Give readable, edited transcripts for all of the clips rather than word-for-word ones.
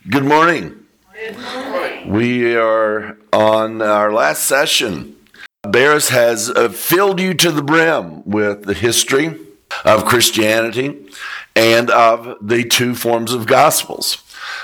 Good morning. Good morning. We are on our last session. Barris has filled you to the brim with the history of Christianity and of the two forms of gospels.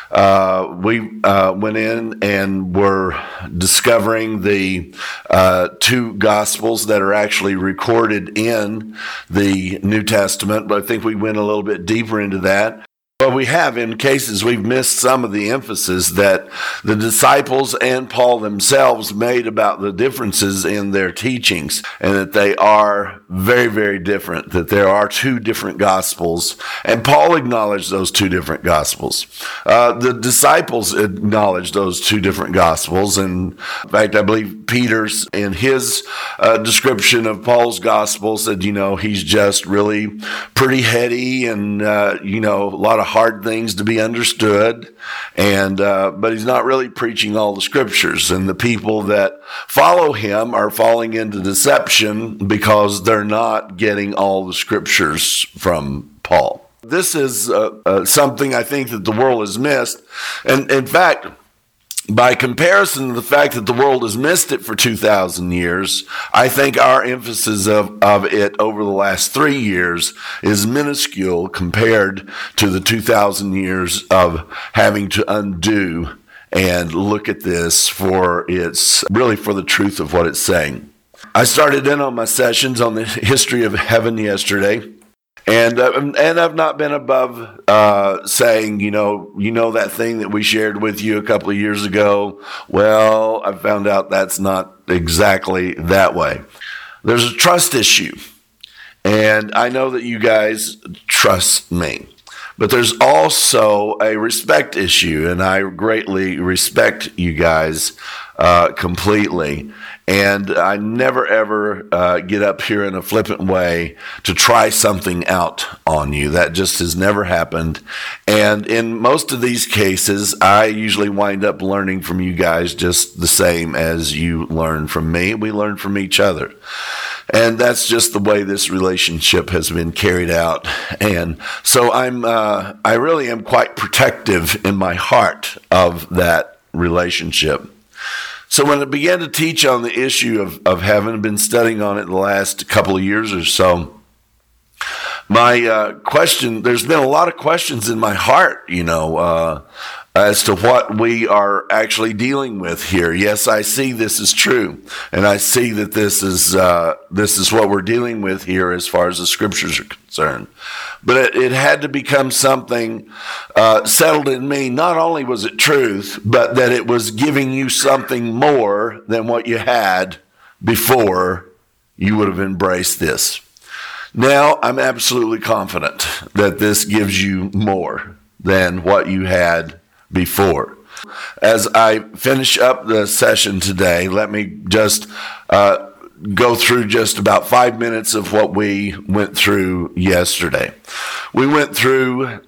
We went in and were discovering the two gospels that are actually recorded in the New Testament, but I think we went a little bit deeper into that. Well, we have, in cases, we've missed some of the emphasis that the disciples and Paul themselves made about the differences in their teachings, and that they are very, very different, that there are two different gospels, and Paul acknowledged those two different gospels. The disciples acknowledged those two different gospels, and in fact, I believe Peter's, in his description of Paul's gospel, said, he's just really pretty heady and, a lot of hard things to be understood, and but he's not really preaching all the scriptures, and the people that follow him are falling into deception because they're not getting all the scriptures from Paul. This is something I think that the world has missed, and in fact, by comparison to the fact that the world has missed it for 2,000 years, I think our emphasis of it over the last 3 years is minuscule compared to the 2,000 years of having to undo and look at this for the truth of what it's saying. I started in on my sessions on the history of heaven yesterday. And I've not been above saying, that thing that we shared with you a couple of years ago. Well, I found out that's not exactly that way. There's a trust issue, and I know that you guys trust me. But there's also a respect issue, and I greatly respect you guys completely. And I never, ever get up here in a flippant way to try something out on you. That just has never happened. And in most of these cases, I usually wind up learning from you guys just the same as you learn from me. We learn from each other. And that's just the way this relationship has been carried out. And so I really am quite protective in my heart of that relationship. So when I began to teach on the issue of heaven, I've been studying on it the last couple of years or so. My there's been a lot of questions in my heart, as to what we are actually dealing with here. Yes, I see this is true, and I see that this is what we're dealing with here as far as the scriptures are concerned. But it had to become something settled in me. Not only was it truth, but that it was giving you something more than what you had before you would have embraced this. Now, I'm absolutely confident that this gives you more than what you had before. As I finish up the session today, let me just go through just about 5 minutes of what we went through yesterday. We went through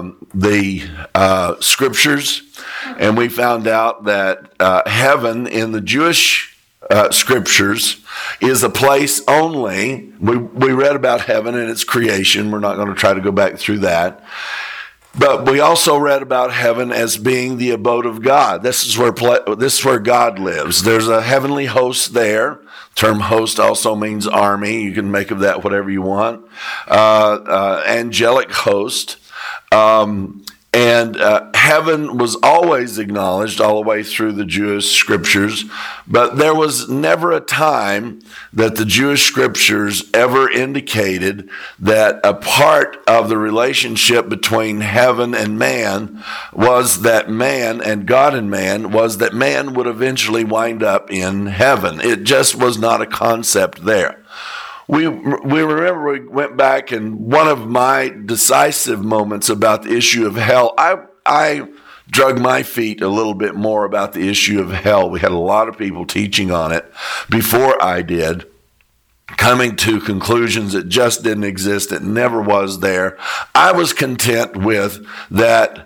the scriptures, and we found out that heaven in the Jewish scriptures is a place only. We read about heaven and its creation. We're not going to try to go back through that. But we also read about heaven as being the abode of God. This is where God lives. There's a heavenly host there. Term host also means army. You can make of that whatever you want. Angelic host. And heaven was always acknowledged all the way through the Jewish scriptures, but there was never a time that the Jewish scriptures ever indicated that a part of the relationship between heaven and man was that man, and God and man, was that man would eventually wind up in heaven. It just was not a concept there. We remember we went back, and one of my decisive moments about the issue of hell, I drug my feet a little bit more about the issue of hell. We had a lot of people teaching on it before I did, coming to conclusions that just didn't exist. It never was there. I was content with that.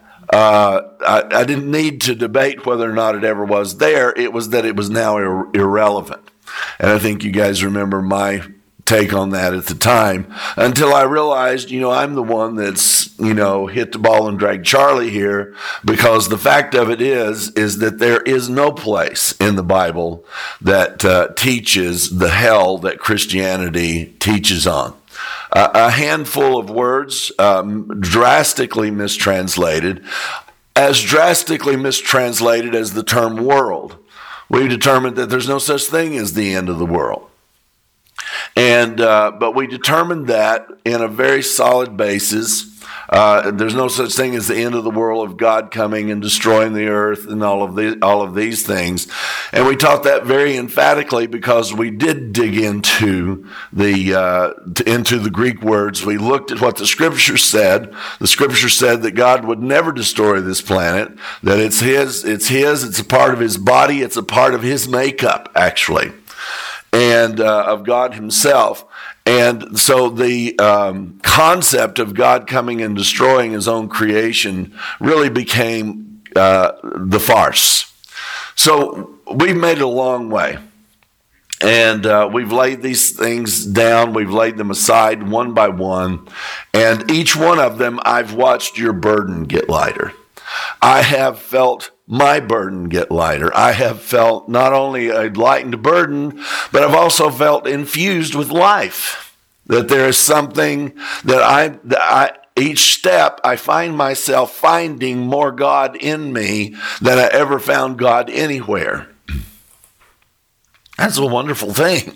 I didn't need to debate whether or not it ever was there. It was that it was now irrelevant. And I think you guys remember my take on that at the time until I realized, I'm the one that's, hit the ball and dragged Charlie here, because the fact of it is that there is no place in the Bible that teaches the hell that Christianity teaches on. A handful of words, drastically mistranslated, as drastically mistranslated as the term world. We determined that there's no such thing as the end of the world. And but we determined that in a very solid basis. There's no such thing as the end of the world of God coming and destroying the earth and all of these things. And we taught that very emphatically because we did dig into the Greek words. We looked at what the Scripture said. The Scripture said that God would never destroy this planet, that it's His, it's a part of His body, it's a part of His makeup, actually, and of God Himself. And so the concept of God coming and destroying His own creation really became the farce. So we've made it a long way. And we've laid these things down. We've laid them aside one by one. And each one of them, I've watched your burden get lighter. I have felt my burden get lighter. I have felt not only a lightened burden, but I've also felt infused with life. That there is something that each step I find myself finding more God in me than I ever found God anywhere. That's a wonderful thing.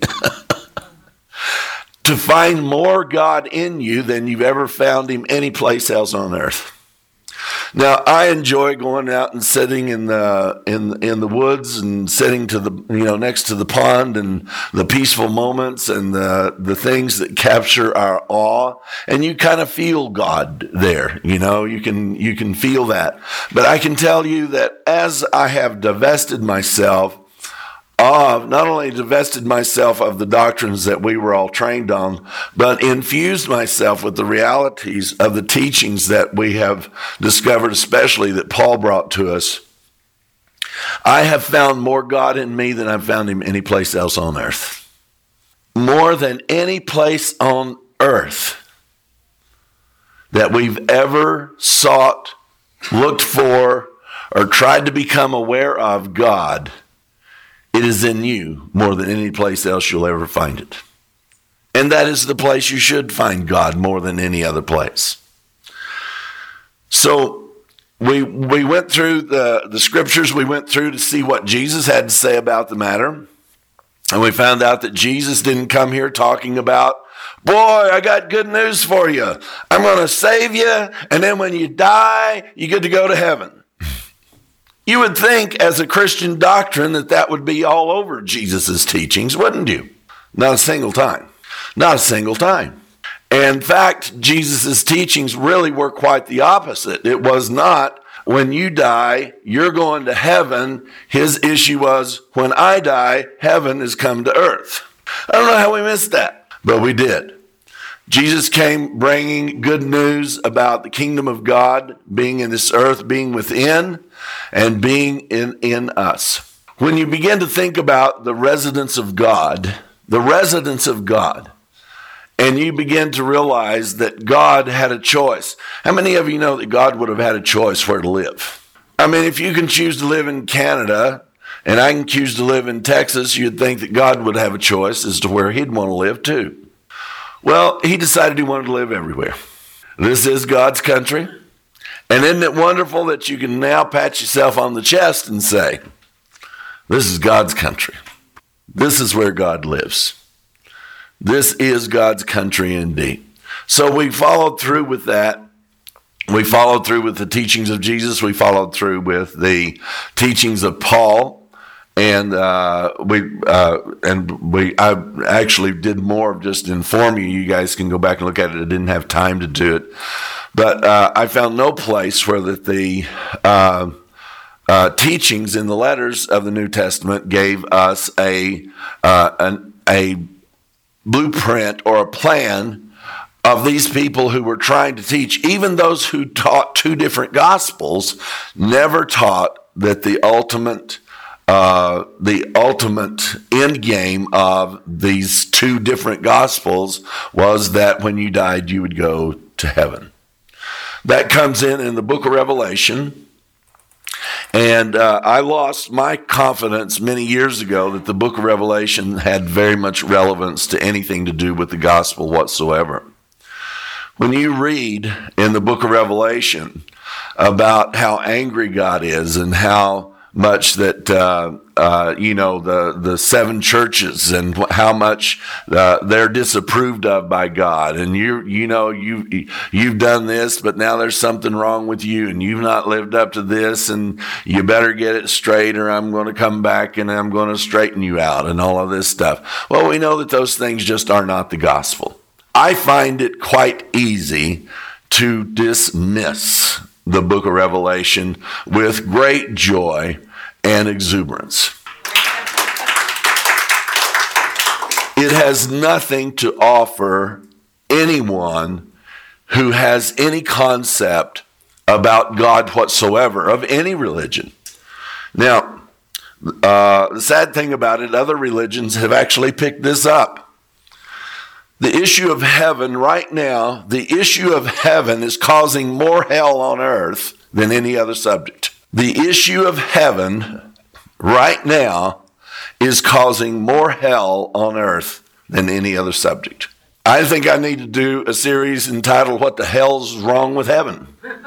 To find more God in you than you've ever found Him anyplace else on earth. Now, I enjoy going out and sitting in the woods and sitting to the next to the pond and the peaceful moments and the things that capture our awe, and you kind of feel God there. You can feel that. But I can tell you that as I have divested myself not only divested myself of the doctrines that we were all trained on, but infused myself with the realities of the teachings that we have discovered, especially that Paul brought to us. I have found more God in me than I've found Him any place else on earth. More than any place on earth that we've ever sought, looked for, or tried to become aware of God. It is in you more than any place else you'll ever find it. And that is the place you should find God more than any other place. So we went through the Scriptures. We went through to see what Jesus had to say about the matter. And we found out that Jesus didn't come here talking about, boy, I got good news for you. I'm going to save you. And then when you die, you get to go to heaven. You would think as a Christian doctrine that would be all over Jesus' teachings, wouldn't you? Not a single time. Not a single time. In fact, Jesus' teachings really were quite the opposite. It was not, when you die, you're going to heaven. His issue was, when I die, heaven has come to earth. I don't know how we missed that, but we did. Jesus came bringing good news about the kingdom of God being in this earth, being within, and being in us. When you begin to think about the residence of God, and you begin to realize that God had a choice. How many of you know that God would have had a choice where to live? I mean, if you can choose to live in Canada, and I can choose to live in Texas, you'd think that God would have a choice as to where He'd want to live too. Well, He decided He wanted to live everywhere. This is God's country. And isn't it wonderful that you can now pat yourself on the chest and say, this is God's country. This is where God lives. This is God's country indeed. So we followed through with that. We followed through with the teachings of Jesus. We followed through with the teachings of Paul. And I actually did more of just inform you. You guys can go back and look at it. I didn't have time to do it. But I found no place where the teachings in the letters of the New Testament gave us a blueprint or a plan of these people who were trying to teach. Even those who taught two different gospels never taught that the ultimate the ultimate end game of these two different gospels was that when you died, you would go to heaven. That comes in the book of Revelation. And I lost my confidence many years ago that the book of Revelation had very much relevance to anything to do with the gospel whatsoever. When you read in the book of Revelation about how angry God is and how much that, the seven churches and how much they're disapproved of by God. And you've done this, but now there's something wrong with you and you've not lived up to this and you better get it straight or I'm going to come back and I'm going to straighten you out and all of this stuff. Well, we know that those things just are not the gospel. I find it quite easy to dismiss the book of Revelation with great joy and exuberance. It has nothing to offer anyone who has any concept about God whatsoever, of any religion. Now, the sad thing about it, other religions have actually picked this up. The issue of heaven right now, the issue of heaven is causing more hell on earth than any other subject. The issue of heaven right now is causing more hell on earth than any other subject. I think I need to do a series entitled, What the Hell's Wrong with Heaven?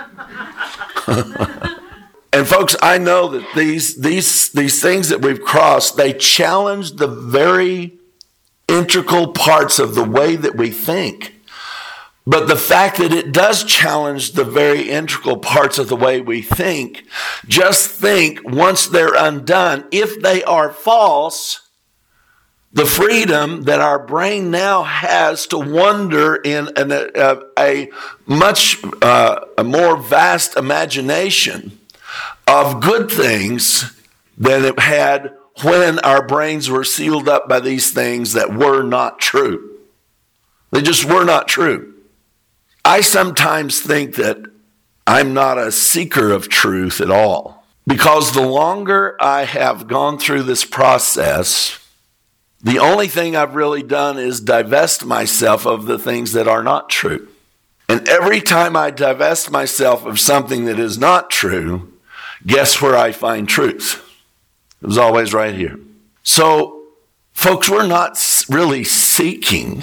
And folks, I know that these things that we've crossed, they challenge the very integral parts of the way that we think. But the fact that it does challenge the very integral parts of the way we think, just think once they're undone, if they are false, the freedom that our brain now has to wonder in a much more vast imagination of good things than it had when our brains were sealed up by these things that were not true. They just were not true. I sometimes think that I'm not a seeker of truth at all, because the longer I have gone through this process, the only thing I've really done is divest myself of the things that are not true. And every time I divest myself of something that is not true, guess where I find truth? It was always right here. So, folks, we're not really seeking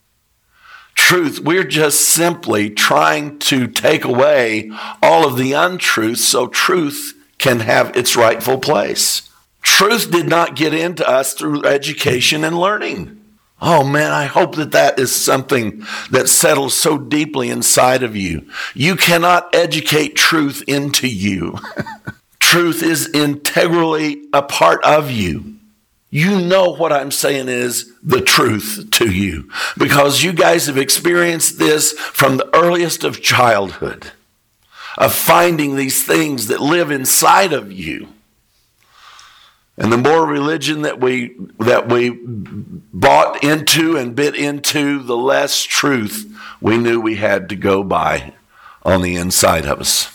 truth. We're just simply trying to take away all of the untruth so truth can have its rightful place. Truth did not get into us through education and learning. Oh man, I hope that is something that settles so deeply inside of you. You cannot educate truth into you. Truth is integrally a part of you. You know what I'm saying is the truth to you, because you guys have experienced this from the earliest of childhood, of finding these things that live inside of you. And the more religion that we bought into and bit into, the less truth we knew we had to go by on the inside of us.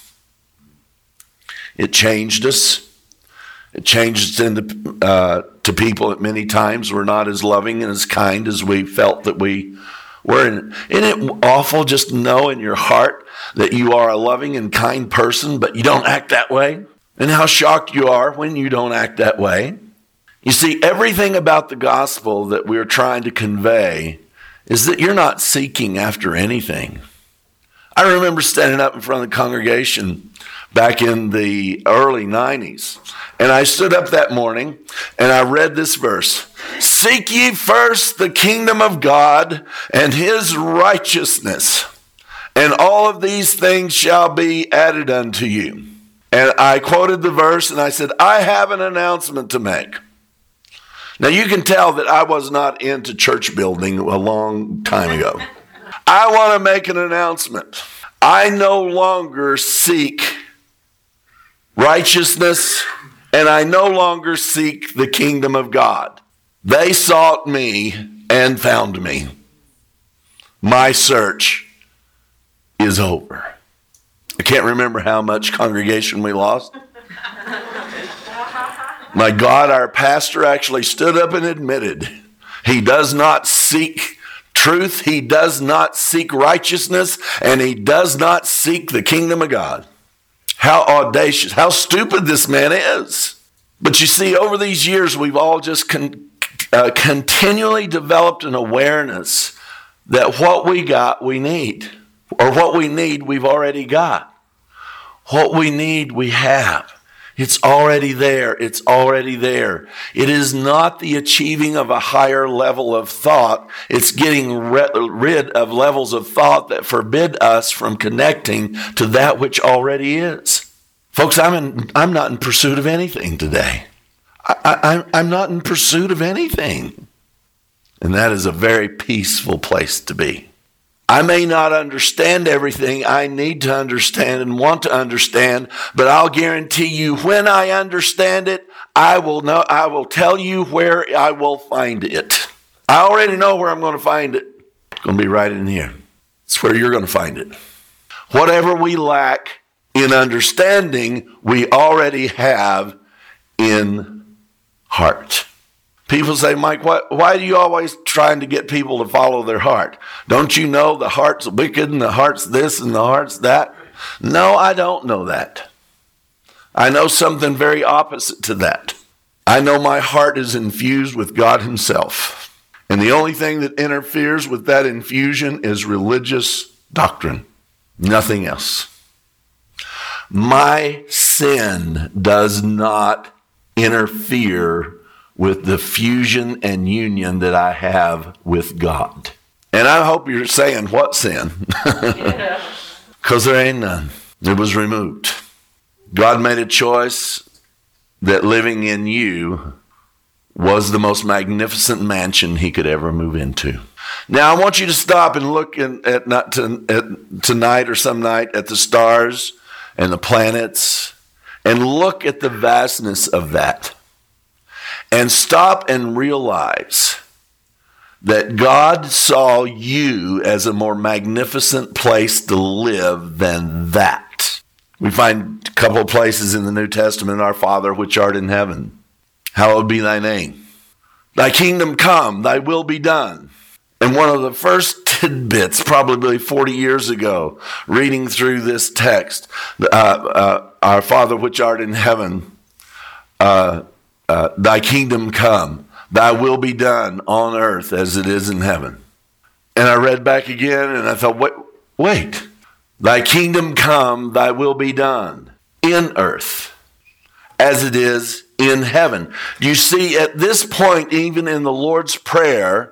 It changed us. It changed us to people at many times we're not as loving and as kind as we felt that we were. Isn't it awful just to know in your heart that you are a loving and kind person, but you don't act that way? And how shocked you are when you don't act that way. You see, everything about the gospel that we're trying to convey is that you're not seeking after anything. I remember standing up in front of the congregation back in the early 90s. And I stood up that morning and I read this verse. Seek ye first the kingdom of God and his righteousness, and all of these things shall be added unto you. And I quoted the verse and I said, I have an announcement to make. Now you can tell that I was not into church building a long time ago. I want to make an announcement. I no longer seek righteousness, and I no longer seek the kingdom of God. They sought me and found me. My search is over. I can't remember how much congregation we lost. My God, our pastor actually stood up and admitted he does not seek truth, he does not seek righteousness, and he does not seek the kingdom of God. How audacious, how stupid this man is. But you see, over these years, we've all just continually developed an awareness that what we got, we need. Or what we need, we've already got. What we need, we have. It's already there. It's already there. It is not the achieving of a higher level of thought. It's getting rid of levels of thought that forbid us from connecting to that which already is. Folks, I'm not in pursuit of anything today. I'm not in pursuit of anything. And that is a very peaceful place to be. I may not understand everything I need to understand and want to understand, but I'll guarantee you when I understand it, I will tell you where I will find it. I already know where I'm going to find it. It's going to be right in here. It's where you're going to find it. Whatever we lack in understanding, we already have in heart. People say, Mike, why are you always trying to get people to follow their heart? Don't you know the heart's wicked and the heart's this and the heart's that? No, I don't know that. I know something very opposite to that. I know my heart is infused with God himself. And the only thing that interferes with that infusion is religious doctrine. Nothing else. My sin does not interfere with the fusion and union that I have with God. And I hope you're saying, what sin? Because there ain't none. It was removed. God made a choice that living in you was the most magnificent mansion he could ever move into. Now, I want you to stop and look at tonight or some night at the stars and the planets and look at the vastness of that. And stop and realize that God saw you as a more magnificent place to live than that. We find a couple of places in the New Testament, our Father which art in heaven, hallowed be thy name. Thy kingdom come, thy will be done. And one of the first tidbits, probably 40 years ago, reading through this text, our Father which art in heaven, thy kingdom come, thy will be done on earth as it is in heaven. And I read back again and I thought, wait, thy kingdom come, thy will be done in earth as it is in heaven. You see, at this point, even in the Lord's Prayer,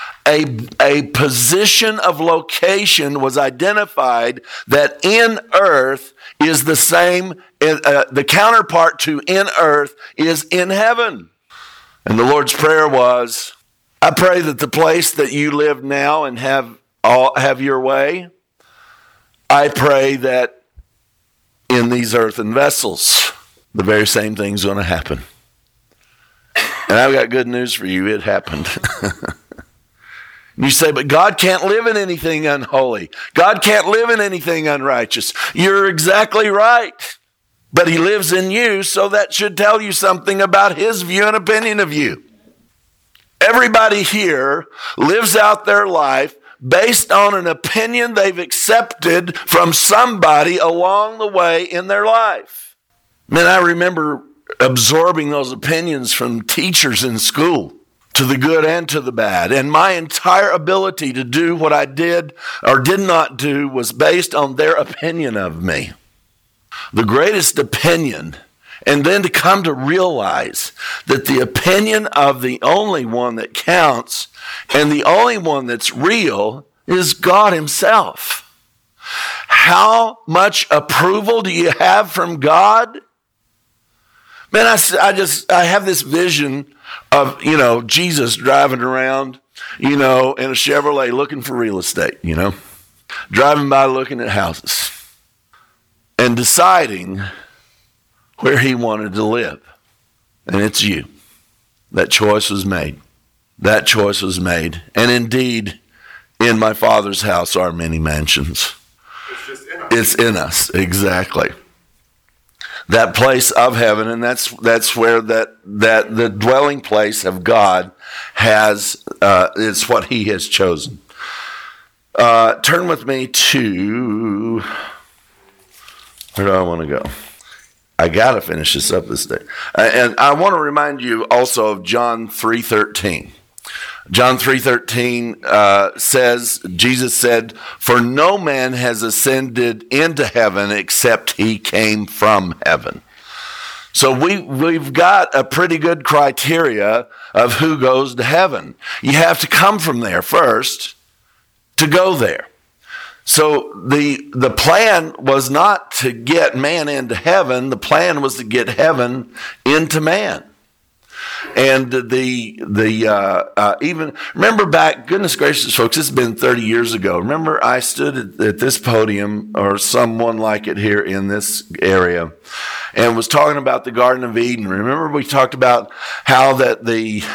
a position of location was identified that in earth is the same, the counterpart to in earth is in heaven. And the Lord's Prayer was, I pray that the place that you live now and have your way, I pray that in these earthen vessels, the very same thing's going to happen. And I've got good news for you. It happened. You say, but God can't live in anything unholy. God can't live in anything unrighteous. You're exactly right. But he lives in you, so that should tell you something about his view and opinion of you. Everybody here lives out their life based on an opinion they've accepted from somebody along the way in their life. Man, I remember absorbing those opinions from teachers in school, to the good and to the bad. And my entire ability to do what I did or did not do was based on their opinion of me. The greatest opinion, and then to come to realize that the opinion of the only one that counts and the only one that's real is God himself. How much approval do you have from God? Man, I have this vision of, Jesus driving around, in a Chevrolet looking for real estate, driving by looking at houses and deciding where he wanted to live. And it's you. That choice was made. That choice was made. And indeed, in my Father's house are many mansions. It's just in us. It's in us, exactly. that place of heaven, and that's where that the dwelling place of God has is what He has chosen. Turn with me to, where do I want to go? I got to finish this up this day. And I want to remind you also of John 3:13. John 3:13 says, Jesus said, "For no man has ascended into heaven except He came from heaven." So we've got a pretty good criteria of who goes to heaven. You have to come from there first to go there. So the plan was not to get man into heaven. The plan was to get heaven into man. And even remember back, goodness gracious, folks, it's been 30 years ago. Remember, I stood at this podium, or someone like it here in this area, and was talking about the Garden of Eden. Remember, we talked about how that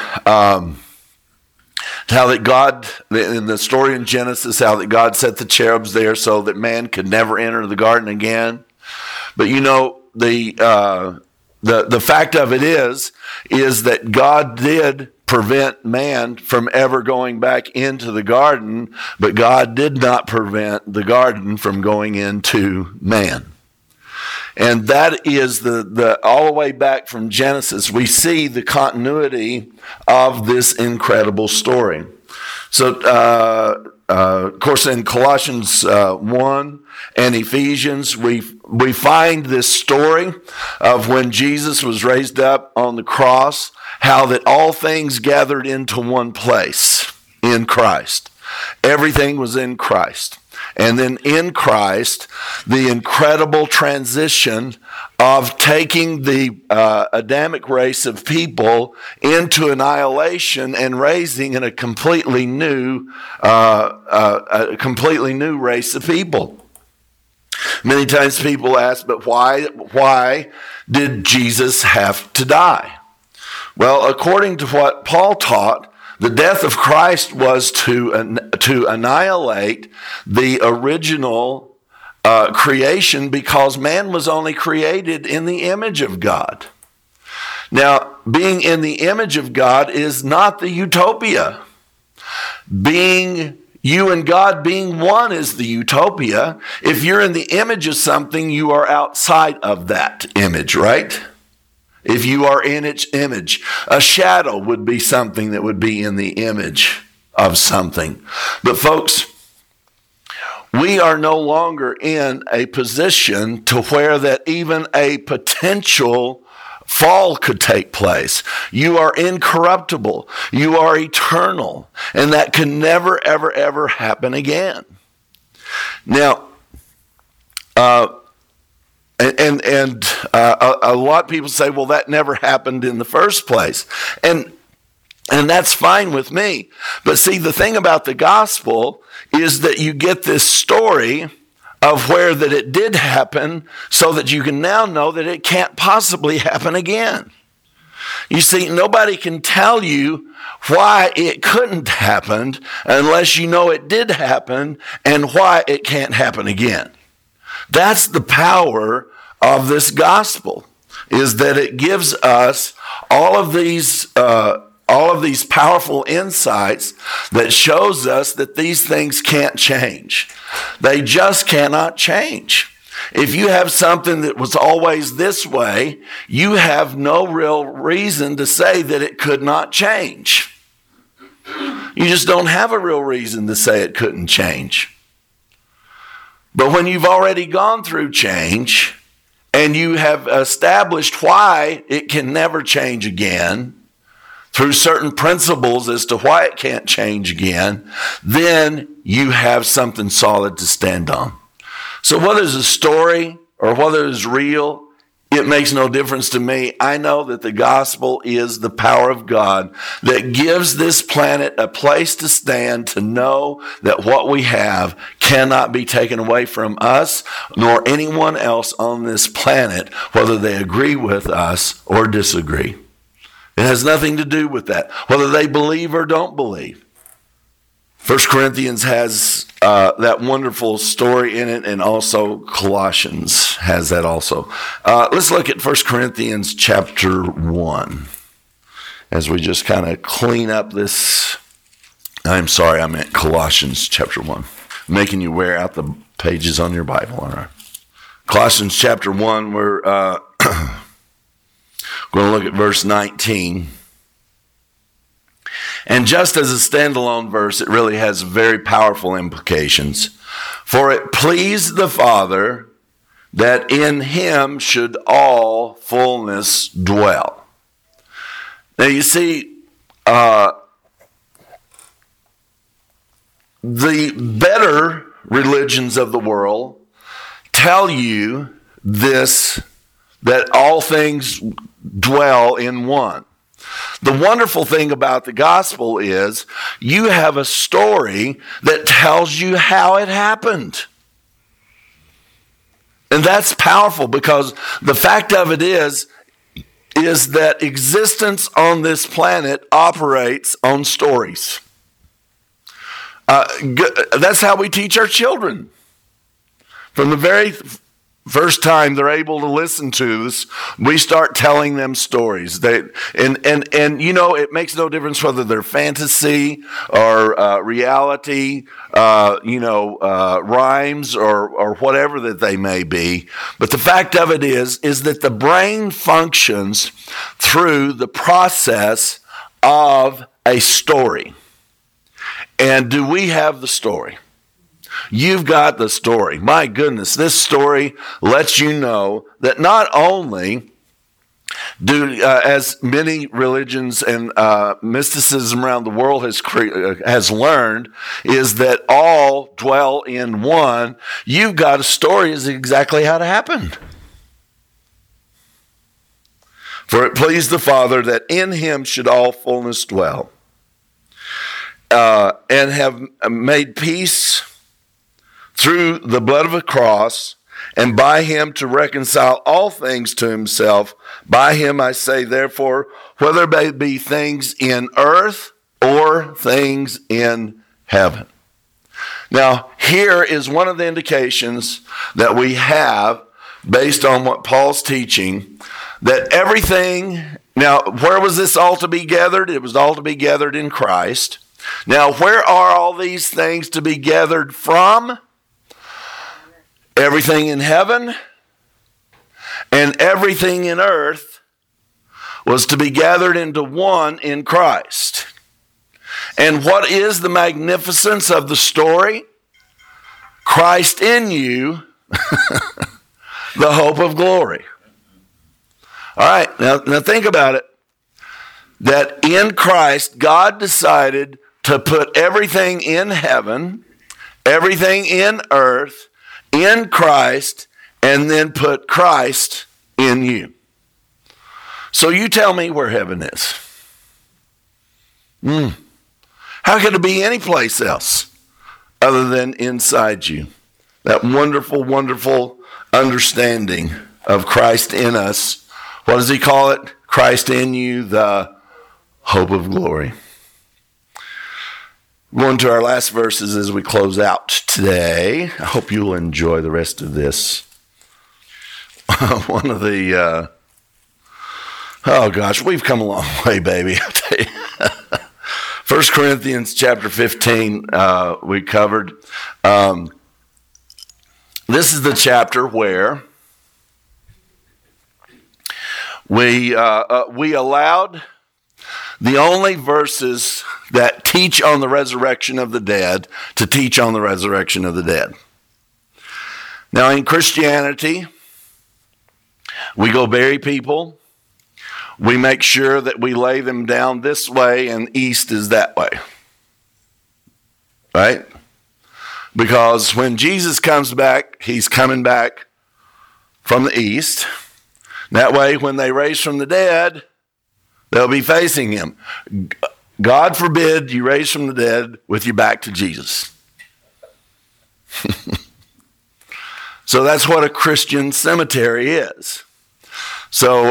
God, in the story in Genesis, how that God set the cherubs there so that man could never enter the garden again. But you know, the fact of it is that God did prevent man from ever going back into the garden, but God did not prevent the garden from going into man. And that is the all the way back from Genesis. We see the continuity of this incredible story. So, of course, in Colossians 1 and Ephesians, we find this story of when Jesus was raised up on the cross, how that all things gathered into one place in Christ. Everything was in Christ. And then in Christ, the incredible transition of taking the Adamic race of people into annihilation and raising in a completely new race of people. Many times people ask, but why did Jesus have to die? Well, according to what Paul taught, the death of Christ was to annihilate the original creation, because man was only created in the image of God. Now, being in the image of God is not the utopia. Being you and God being one is the utopia. If you're in the image of something, you are outside of that image, right? If you are in its image, a shadow would be something that would be in the image of something. But folks, we are no longer in a position to where that even a potential fall could take place. You are incorruptible. You are eternal. And that can never, ever, ever happen again. Now, a lot of people say, well, that never happened in the first place. And that's fine with me. But see, the thing about the gospel is that you get this story of where that it did happen, so that you can now know that it can't possibly happen again. You see, nobody can tell you why it couldn't happen unless you know it did happen and why it can't happen again. That's the power of this gospel, is that it gives us all of these powerful insights that shows us that these things can't change. They just cannot change. If you have something that was always this way, you have no real reason to say that it could not change. You just don't have a real reason to say it couldn't change. But when you've already gone through change and you have established why it can never change again, through certain principles as to why it can't change again, then you have something solid to stand on. So whether it's a story or whether it's real, it makes no difference to me. I know that the gospel is the power of God that gives this planet a place to stand, to know that what we have cannot be taken away from us nor anyone else on this planet, whether they agree with us or disagree. It has nothing to do with that, whether they believe or don't believe. First Corinthians has that wonderful story in it, and also Colossians has that also. Let's look at 1 Corinthians chapter 1 as we just kind of clean up this. I'm sorry, I meant Colossians chapter 1. Making you wear out the pages on your Bible. All right. Colossians chapter 1, we're going to look at verse 19. And just as a standalone verse, it really has very powerful implications. For it pleased the Father that in him should all fullness dwell. Now you see, the better religions of the world tell you this, that all things dwell in one. The wonderful thing about the gospel is you have a story that tells you how it happened. And that's powerful, because the fact of it is that existence on this planet operates on stories. That's how we teach our children. From the very first time they're able to listen to us, we start telling them stories. And you know, it makes no difference whether they're fantasy or reality, rhymes or whatever that they may be. But the fact of it is that the brain functions through the process of a story. And do we have the story? You've got the story. My goodness, this story lets you know that not only as many religions and mysticism around the world has learned, is that all dwell in one. You've got a story as exactly how it happened. For it pleased the Father that in him should all fullness dwell, and have made peace through the blood of a cross, and by him to reconcile all things to himself. By him I say, therefore, whether they be things in earth or things in heaven. Now, here is one of the indications that we have, based on what Paul's teaching, that everything, now, where was this all to be gathered? It was all to be gathered in Christ. Now, where are all these things to be gathered from? Everything in heaven and everything in earth was to be gathered into one in Christ. And what is the magnificence of the story? Christ in you, the hope of glory. All right, now think about it. That in Christ, God decided to put everything in heaven, everything in earth, in Christ, and then put Christ in you. So you tell me where heaven is. How could it be any place else other than inside you? That wonderful, wonderful understanding of Christ in us. What does he call it? Christ in you, the hope of glory. Going to our last verses as we close out today. I hope you'll enjoy the rest of this. One of the, oh gosh, we've come a long way, baby. I'll tell you. 1 Corinthians chapter 15, we covered. This is the chapter where we allowed the only verses that teach on the resurrection of the dead to teach on the resurrection of the dead. Now, in Christianity, we go bury people. We make sure that we lay them down this way and east is that way. Right? Because when Jesus comes back, he's coming back from the east. That way, when they raise from the dead, they'll be facing him. God forbid you raise from the dead with your back to Jesus. So that's what a Christian cemetery is. So,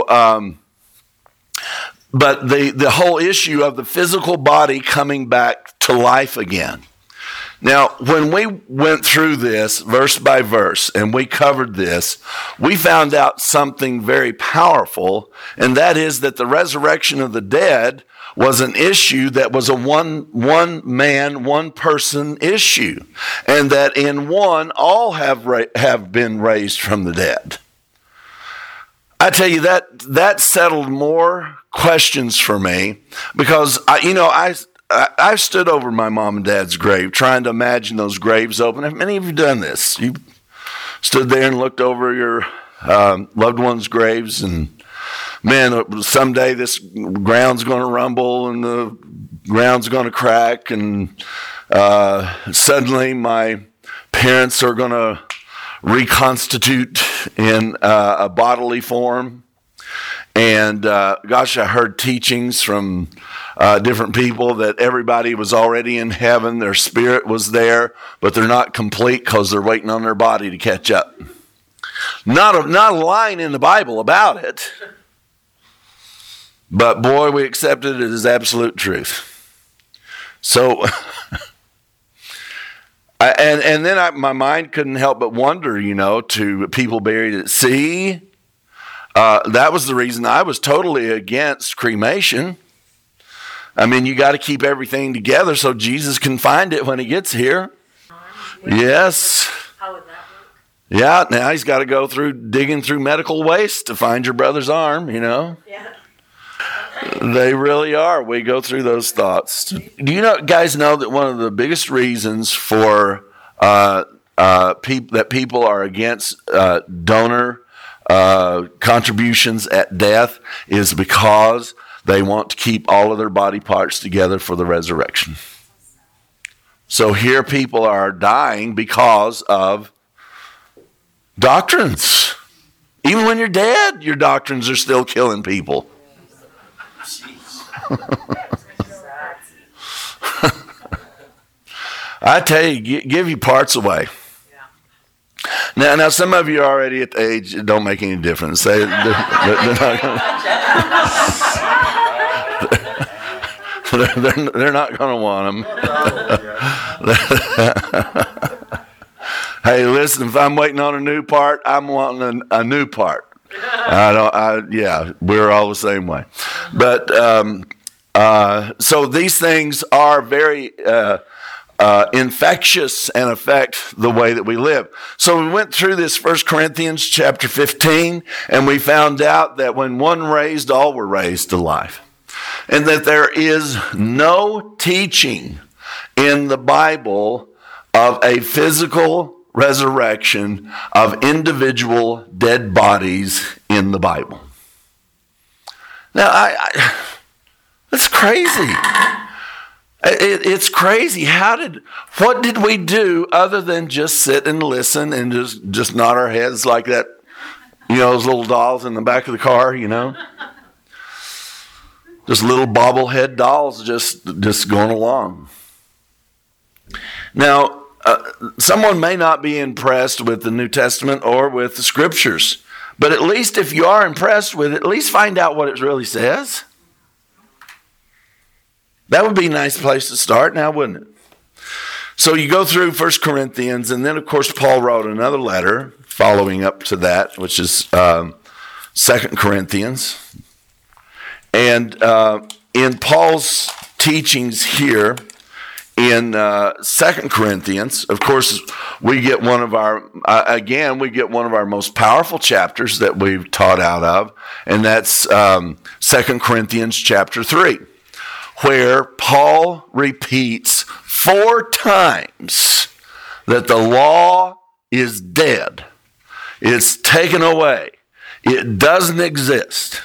but the whole issue of the physical body coming back to life again Now, when we went through this verse by verse and we covered this, we found out something very powerful, and that is that the resurrection of the dead was an issue that was a one man, one person issue, and that in one, all have been raised from the dead. I tell you, that settled more questions for me, because I stood over my mom and dad's grave trying to imagine those graves open. Have many of you done this? You stood there and looked over your loved ones' graves, and man, someday this ground's going to rumble and the ground's going to crack, and suddenly my parents are going to reconstitute in a bodily form. And gosh, I heard teachings from different people that everybody was already in heaven. Their spirit was there, but they're not complete because they're waiting on their body to catch up. Not a line in the Bible about it. But boy, we accepted it as absolute truth. So, and then my mind couldn't help but wonder, to people buried at sea. That was the reason I was totally against cremation. I mean, you got to keep everything together so Jesus can find it when he gets here. Yes. How would that work? Yeah, now he's got to go through digging through medical waste to find your brother's arm, Yeah. They really are. We go through those thoughts. Do you guys know that one of the biggest reasons for that people are against donor contributions at death is because they want to keep all of their body parts together for the resurrection. So here people are dying because of doctrines. Even when you're dead, your doctrines are still killing people. I tell you, give your parts away. Now, some of you are already at the age it don't make any difference. They're not going to want them. Hey, listen, if I'm waiting on a new part, I'm wanting a new part. We're all the same way. But so these things are very infectious and affect the way that we live. So we went through this 1 Corinthians chapter 15, and we found out that when one raised, all were raised to life. And that there is no teaching in the Bible of a physical resurrection of individual dead bodies in the Bible. Now, that's crazy. It's crazy. What did we do other than just sit and listen and just nod our heads like that? Those little dolls in the back of the car, Just little bobblehead dolls just going along. Now, someone may not be impressed with the New Testament or with the Scriptures, but at least if you are impressed with it, at least find out what it really says. That would be a nice place to start now, wouldn't it? So you go through 1 Corinthians, and then, of course, Paul wrote another letter following up to that, which is 2 Corinthians. And in Paul's teachings here in 2 Corinthians, of course, we get one of our most powerful chapters that we've taught out of, and that's 2 Corinthians chapter 3, where Paul repeats 4 times that the law is dead. It's taken away. It doesn't exist.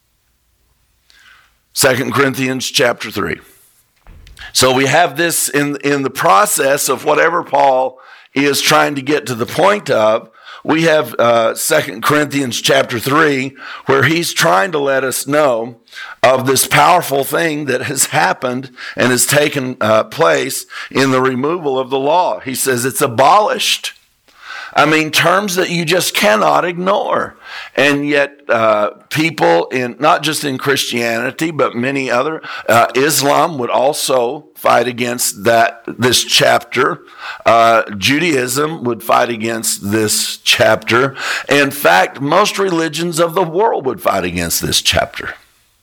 2 Corinthians chapter 3. So we have this in the process of whatever Paul is trying to get to the point of. We have 2 Corinthians chapter 3, where he's trying to let us know of this powerful thing that has happened and has taken place in the removal of the law. He says it's abolished. I mean, terms that you just cannot ignore. And yet people in, not just in Christianity, but many other, Islam would also fight against this chapter. Judaism would fight against this chapter. In fact, most religions of the world would fight against this chapter.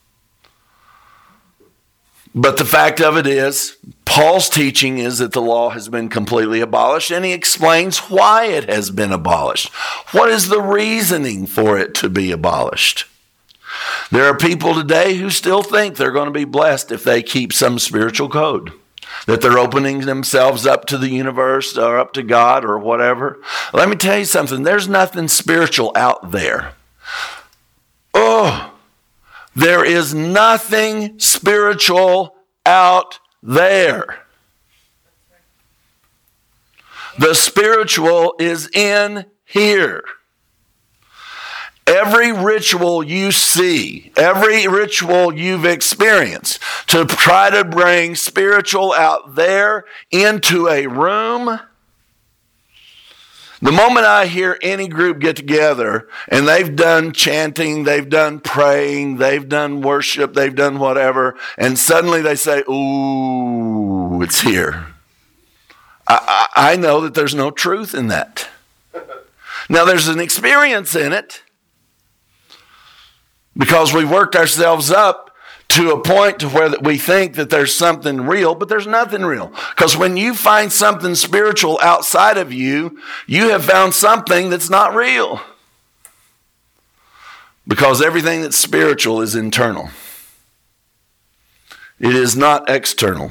But the fact of it is, Paul's teaching is that the law has been completely abolished, and he explains why it has been abolished. What is the reasoning for it to be abolished? There are people today who still think they're going to be blessed if they keep some spiritual code, that they're opening themselves up to the universe or up to God or whatever. Let me tell you something. There's nothing spiritual out there. There is nothing spiritual out there. The spiritual is in here. Every ritual you see, every ritual you've experienced to try to bring spiritual out there into a room. The moment I hear any group get together and they've done chanting, they've done praying, they've done worship, they've done whatever, and suddenly they say, ooh, it's here. I know that there's no truth in that. Now, there's an experience in it because we worked ourselves up to a point to where that we think that there's something real, but there's nothing real. Because when you find something spiritual outside of you, you have found something that's not real. Because everything that's spiritual is internal. It is not external.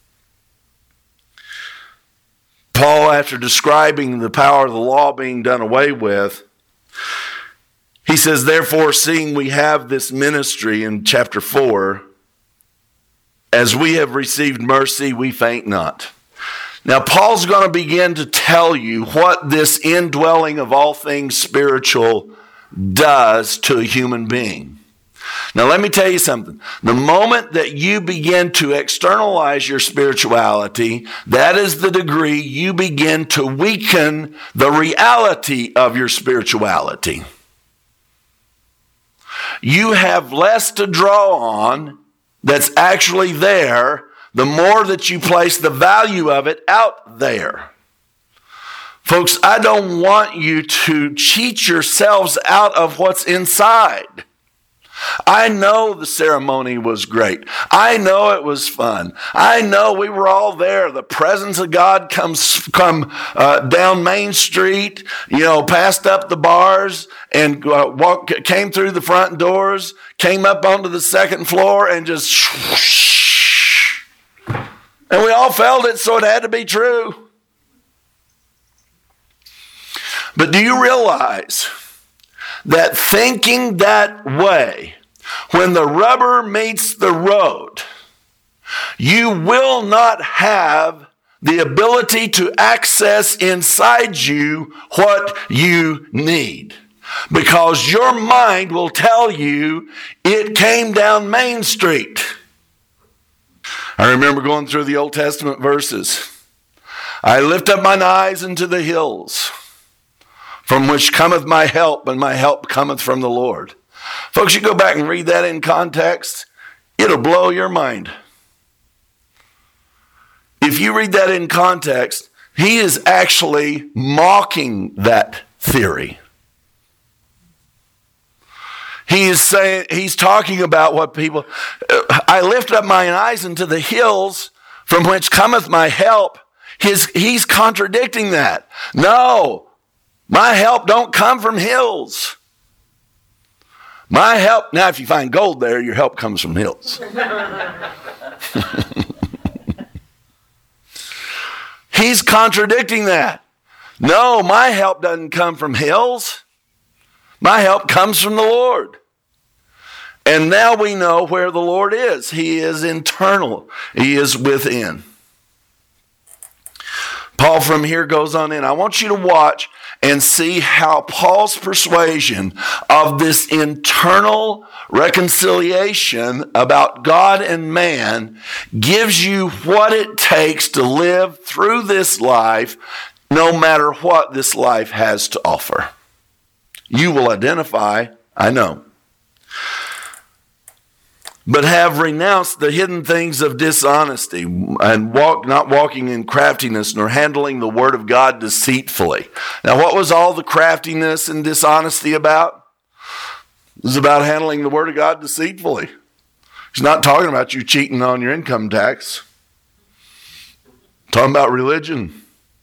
Paul, after describing the power of the law being done away with, he says, therefore, seeing we have this ministry in chapter 4, as we have received mercy, we faint not. Now, Paul's going to begin to tell you what this indwelling of all things spiritual does to a human being. Now, let me tell you something. The moment that you begin to externalize your spirituality, that is the degree you begin to weaken the reality of your spirituality. You have less to draw on that's actually there, the more that you place the value of it out there. Folks, I don't want you to cheat yourselves out of what's inside. I know the ceremony was great. I know it was fun. I know we were all there. The presence of God come down Main Street, passed up the bars and came through the front doors, came up onto the second floor and just whoosh. And we all felt it, so it had to be true. But do you realize that thinking that way, when the rubber meets the road, you will not have the ability to access inside you what you need. Because your mind will tell you it came down Main Street. I remember going through the Old Testament verses. I lift up mine eyes into the hills, from which cometh my help, and my help cometh from the Lord. Folks, you go back and read that in context, it'll blow your mind. If you read that in context, he is actually mocking that theory. He's talking about what people, I lift up mine eyes into the hills, from which cometh my help. He's contradicting that. No. My help don't come from hills. My help, now if you find gold there, your help comes from hills. He's contradicting that. No, my help doesn't come from hills. My help comes from the Lord. And now we know where the Lord is. He is internal. He is within. Paul from here goes on in. I want you to watch and see how Paul's persuasion of this internal reconciliation about God and man gives you what it takes to live through this life no matter what this life has to offer. You will identify, I know, but have renounced the hidden things of dishonesty and not walking in craftiness nor handling the word of God deceitfully. Now, what was all the craftiness and dishonesty about? It was about handling the word of God deceitfully. He's not talking about you cheating on your income tax. Talking about religion.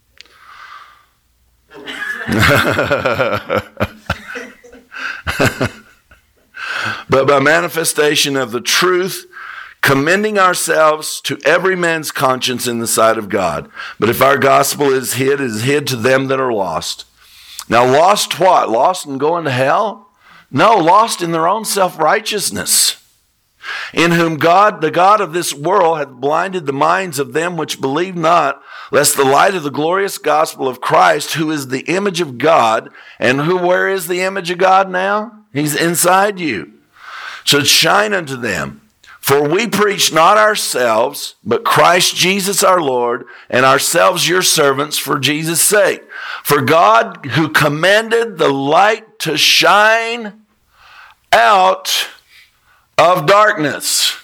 But by manifestation of the truth, commending ourselves to every man's conscience in the sight of God. But if our gospel is hid, it is hid to them that are lost. Now, lost what? Lost in going to hell? No, lost in their own self-righteousness, in whom God, the God of this world, hath blinded the minds of them which believe not, lest the light of the glorious gospel of Christ, who is the image of God, and where is the image of God now? He's inside you. Should shine unto them. For we preach not ourselves, but Christ Jesus our Lord, and ourselves your servants for Jesus' sake. For God, who commanded the light to shine out of darkness.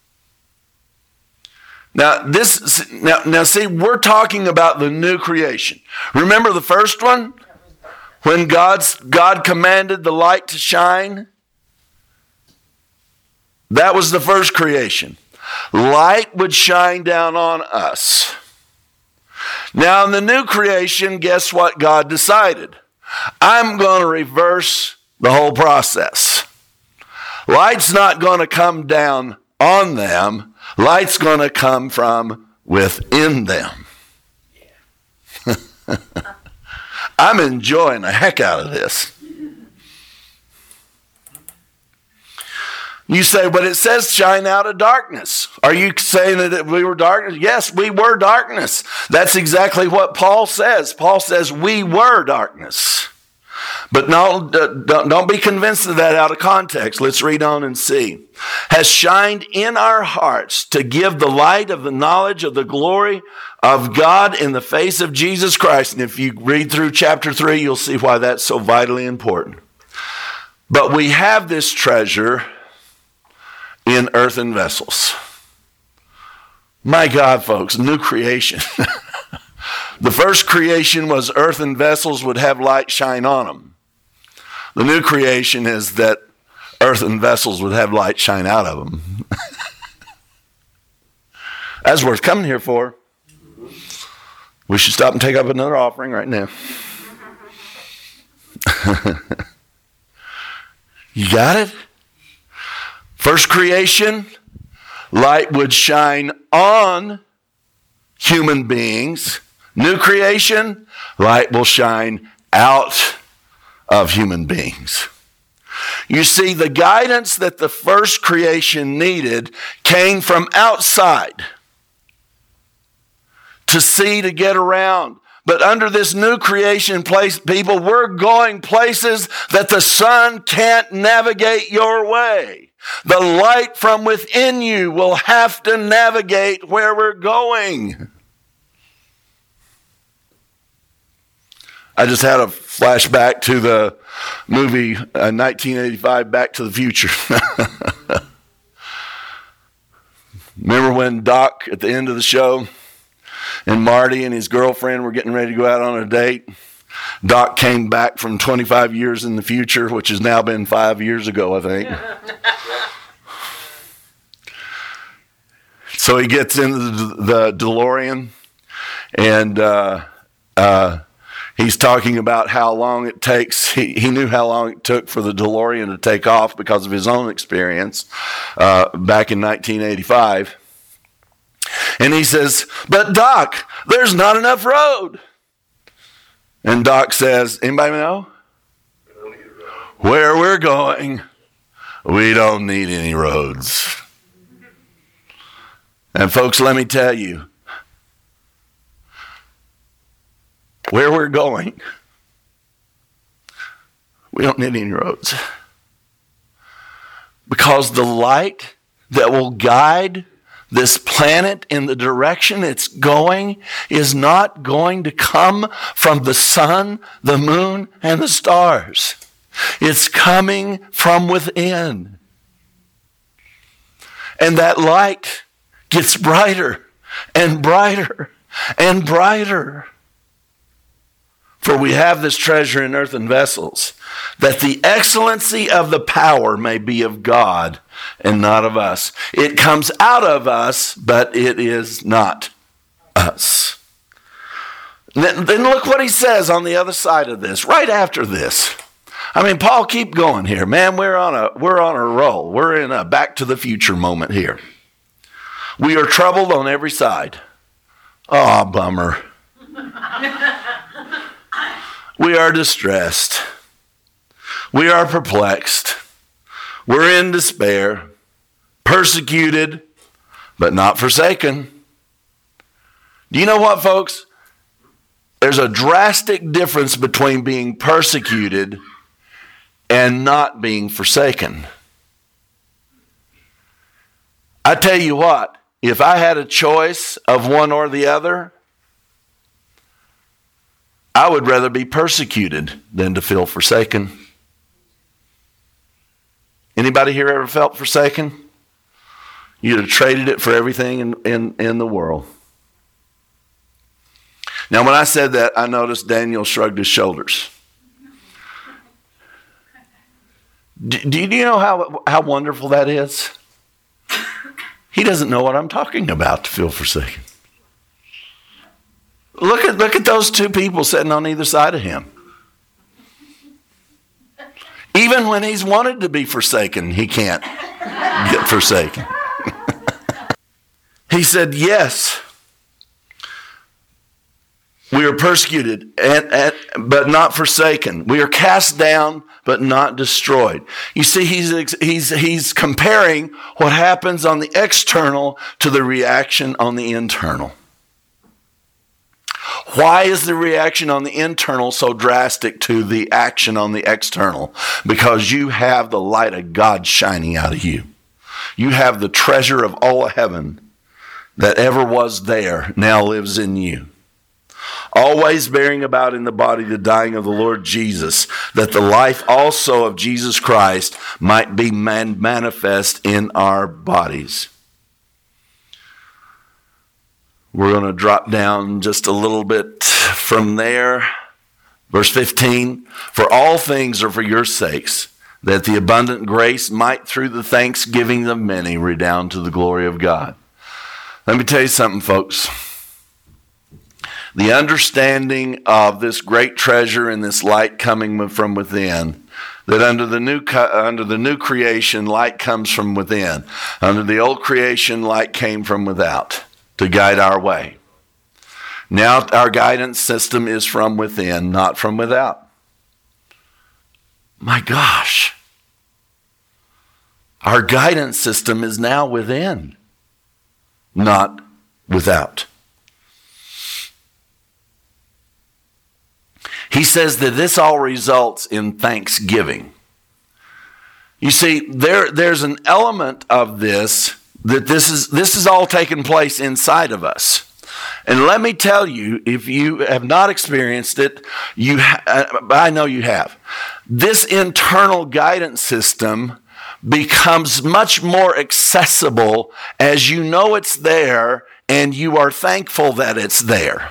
Now see, we're talking about the new creation. Remember the first one? When God commanded the light to shine? That was the first creation. Light would shine down on us. Now in the new creation, guess what God decided? I'm going to reverse the whole process. Light's not going to come down on them. Light's going to come from within them. I'm enjoying the heck out of this. You say, but it says shine out of darkness. Are you saying that we were darkness? Yes, we were darkness. That's exactly what Paul says. Paul says we were darkness. But no, don't be convinced of that out of context. Let's read on and see. Has shined in our hearts to give the light of the knowledge of the glory of God in the face of Jesus Christ. And if you read through chapter 3, you'll see why that's so vitally important. But we have this treasure in earthen vessels. My God, folks, new creation. The first creation was earthen vessels would have light shine on them. The new creation is that earthen vessels would have light shine out of them. That's worth coming here for. We should stop and take up another offering right now. You got it? First creation, light would shine on human beings. New creation, light will shine out of human beings. You see, the guidance that the first creation needed came from outside to see, to get around. But under this new creation place, people, we're going places that the sun can't navigate your way. The light from within you will have to navigate where we're going. I just had a flashback to the movie 1985, Back to the Future. Remember when Doc, at the end of the show, and Marty and his girlfriend were getting ready to go out on a date? Doc came back from 25 years in the future, which has now been 5 years ago, I think. So he gets into the DeLorean, and he's talking about how long it takes. He knew how long it took for the DeLorean to take off because of his own experience back in 1985. And he says, but Doc, there's not enough road. And Doc says, anybody know? Where we're going, we don't need any roads. And folks, let me tell you, where we're going, we don't need any roads. Because the light that will guide this planet in the direction it's going is not going to come from the sun, the moon, and the stars. It's coming from within. And that light gets brighter and brighter and brighter. For we have this treasure in earthen vessels, that the excellency of the power may be of God and not of us. It comes out of us, but it is not us. Then look what he says on the other side of this, right after this. I mean, Paul, keep going here. Man, we're on a roll. We're in a back to the future moment here. We are troubled on every side. Oh, bummer. We are distressed. We are perplexed. We're in despair, persecuted, but not forsaken. Do you know what, folks? There's a drastic difference between being persecuted and not being forsaken. I tell you what, if I had a choice of one or the other, I would rather be persecuted than to feel forsaken. Anybody here ever felt forsaken? You'd have traded it for everything in the world. Now, when I said that, I noticed Daniel shrugged his shoulders. Do you know how wonderful that is? He doesn't know what I'm talking about to feel forsaken. Look at those two people sitting on either side of him. Even when he's wanted to be forsaken, he can't get forsaken. He said, yes, we are persecuted, but not forsaken. We are cast down, but not destroyed. You see, he's comparing what happens on the external to the reaction on the internal. Why is the reaction on the internal so drastic to the action on the external? Because you have the light of God shining out of you. You have the treasure of all of heaven that ever was there now lives in you. Always bearing about in the body the dying of the Lord Jesus, that the life also of Jesus Christ might be manifest in our bodies. We're going to drop down just a little bit from there. Verse 15, for all things are for your sakes, that the abundant grace might through the thanksgiving of many redound to the glory of God. Let me tell you something, folks. The understanding of this great treasure and this light coming from within, that under the new creation, light comes from within. Under the old creation, light came from without to guide our way. Now our guidance system is from within, not from without. My gosh. Our guidance system is now within, not without. He says that this all results in thanksgiving. You see, there's an element of this that this is all taking place inside of us. And let me tell you, if you have not experienced it, I know you have. This internal guidance system becomes much more accessible as you know it's there and you are thankful that it's there.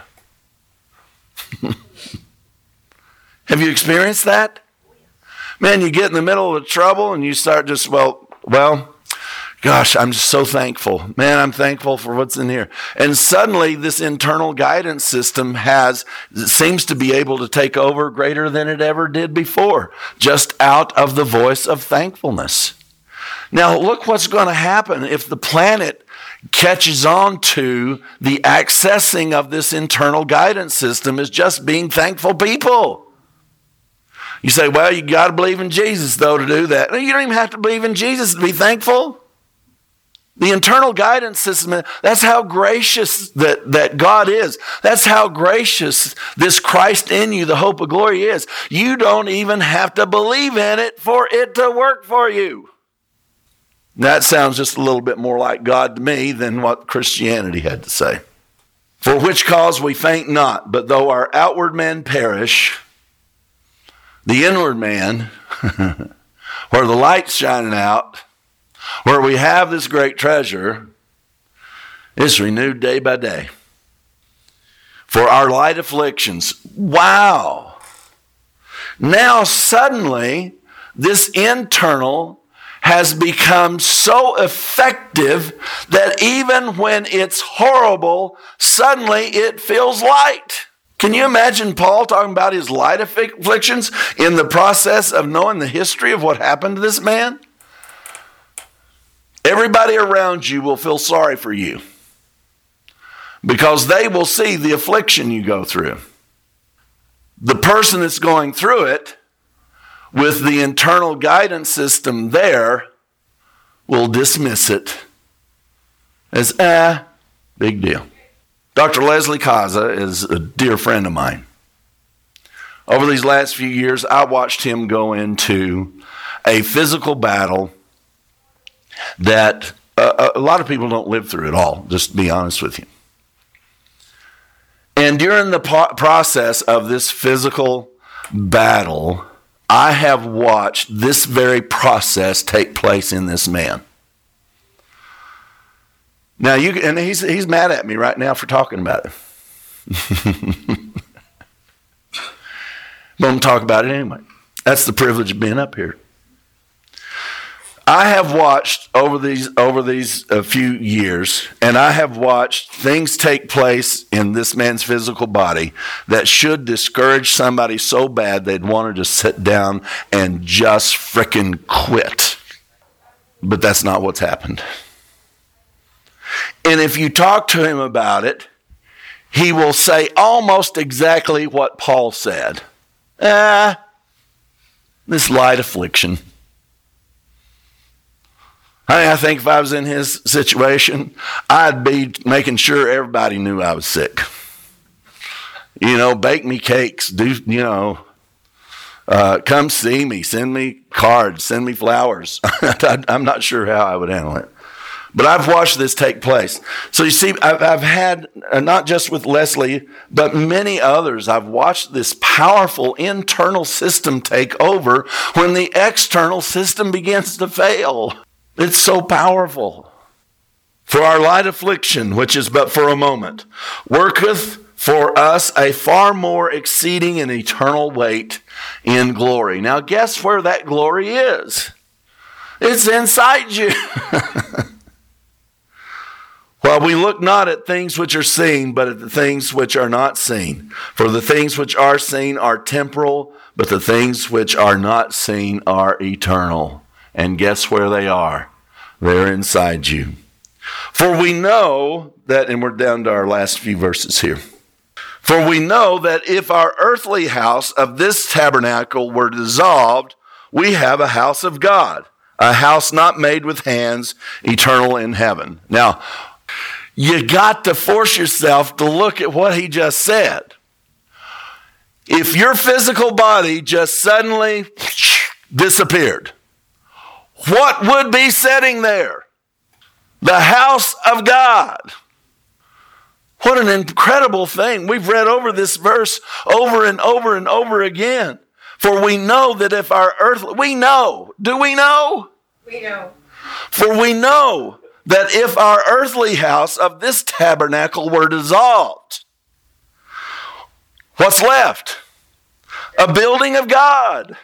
Have you experienced that? Man, you get in the middle of trouble and you start just, well, gosh, I'm just so thankful. Man, I'm thankful for what's in here. And suddenly this internal guidance system seems to be able to take over greater than it ever did before, just out of the voice of thankfulness. Now, look what's going to happen if the planet catches on to the accessing of this internal guidance system as just being thankful people. You say, well, you got to believe in Jesus, though, to do that. No, you don't even have to believe in Jesus to be thankful. The internal guidance system, that's how gracious that God is. That's how gracious this Christ in you, the hope of glory, is. You don't even have to believe in it for it to work for you. That sounds just a little bit more like God to me than what Christianity had to say. For which cause we faint not, but though our outward man perish, the inward man, where the light's shining out, where we have this great treasure, is renewed day by day. For our light afflictions. Wow. Now suddenly, this internal has become so effective that even when it's horrible, suddenly it feels light. Can you imagine Paul talking about his light afflictions in the process of knowing the history of what happened to this man? Everybody around you will feel sorry for you because they will see the affliction you go through. The person that's going through it with the internal guidance system there will dismiss it as, big deal. Dr. Leslie Kaza is a dear friend of mine. Over these last few years, I watched him go into a physical battle that a lot of people don't live through at all, just to be honest with you. And during the process of this physical battle, I have watched this very process take place in this man. Now, and he's mad at me right now for talking about it. But I'm going to talk about it anyway. That's the privilege of being up here. I have watched over these few years, and I have watched things take place in this man's physical body that should discourage somebody so bad they'd want to just sit down and just frickin' quit. But that's not what's happened. And if you talk to him about it, he will say almost exactly what Paul said. This light affliction. I think if I was in his situation, I'd be making sure everybody knew I was sick. Bake me cakes, come see me, send me cards, send me flowers. I'm not sure how I would handle it. But I've watched this take place. So you see, I've had, not just with Leslie, but many others, I've watched this powerful internal system take over when the external system begins to fail. It's so powerful. For our light affliction, which is but for a moment, worketh for us a far more exceeding and eternal weight in glory. Now guess where that glory is? It's inside you. While we look not at things which are seen, but at the things which are not seen. For the things which are seen are temporal, but the things which are not seen are eternal. And guess where they are? They're inside you. For we know that, and we're down to our last few verses here. For we know that if our earthly house of this tabernacle were dissolved, we have a house of God, a house not made with hands, eternal in heaven. Now, you got to force yourself to look at what he just said. If your physical body just suddenly disappeared, what would be sitting there? The house of God. What an incredible thing. We've read over this verse over and over and over again. For we know that if our we know. Do we know? We know. For we know that if our earthly house of this tabernacle were dissolved, what's left? A building of God.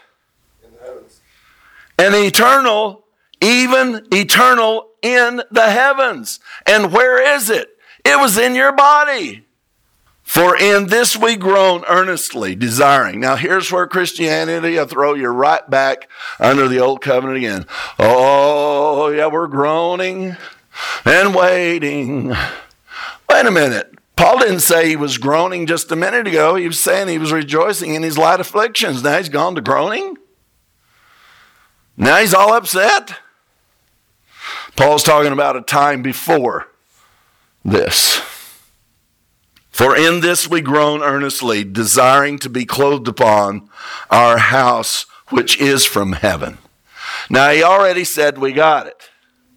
And eternal, even eternal in the heavens. And where is it? It was in your body. For in this we groan earnestly, desiring. Now here's where Christianity will throw you right back under the old covenant again. Oh, yeah, we're groaning and waiting. Wait a minute. Paul didn't say he was groaning just a minute ago. He was saying he was rejoicing in his light afflictions. Now he's gone to groaning? Now he's all upset? Paul's talking about a time before this. For in this we groan earnestly, desiring to be clothed upon our house which is from heaven. Now he already said we got it.